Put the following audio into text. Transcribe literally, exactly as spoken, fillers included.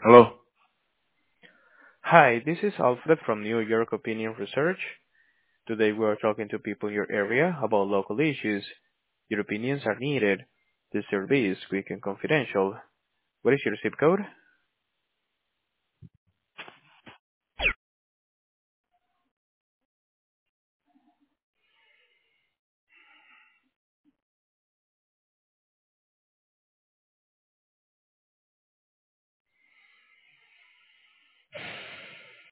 Hello. Hi, this is Alfred from New York Opinion Research. Today we are talking to people in your area about local issues. Your opinions are needed. This service is quick and confidential. What is your zip code?